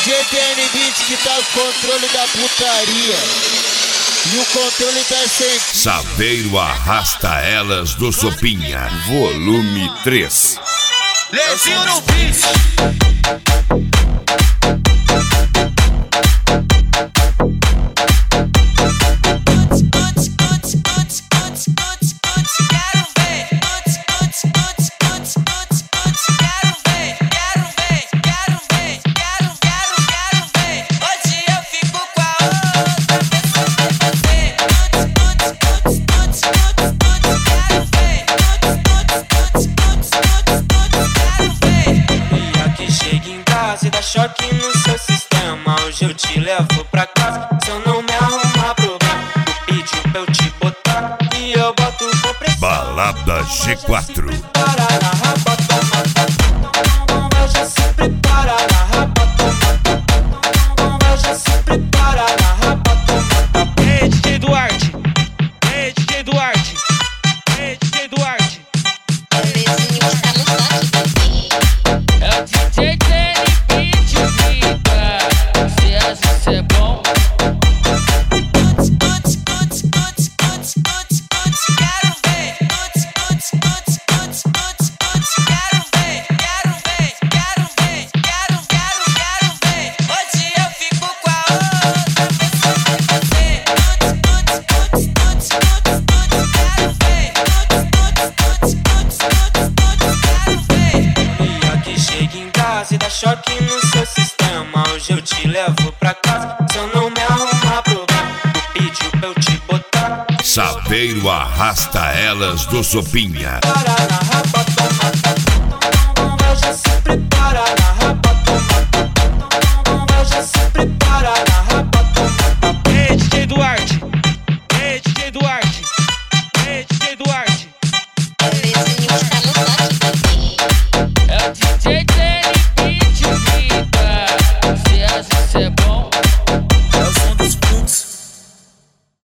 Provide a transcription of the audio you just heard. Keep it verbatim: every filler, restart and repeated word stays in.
G T N Beat que tá o controle da putaria e o controle da sempre. Saveiro arrasta elas do Sopinha, volume três. Lezinho no beat. Dá choque no seu sistema, hoje eu te levo pra casa. Se eu não me arrumar problema, tu pediu pra eu te botar e eu boto com pressão. Balada G quatro. Prepara na rapa, toma. Então vai, já se prepara na rapa, toma. Então vai, já se prepara na rapa, toma. Ei, D J Duarte. Ei, D J Duarte. Ei, D J Duarte. O Lezinho está no toque, bebê. É o D J Dá choque no seu sistema, hoje eu te levo pra casa. Se eu não me arrumar problema, tu pediu pra eu te botar. Saveiro arrasta elas do Sopinha. Para na rapa, toma. Então vai, já se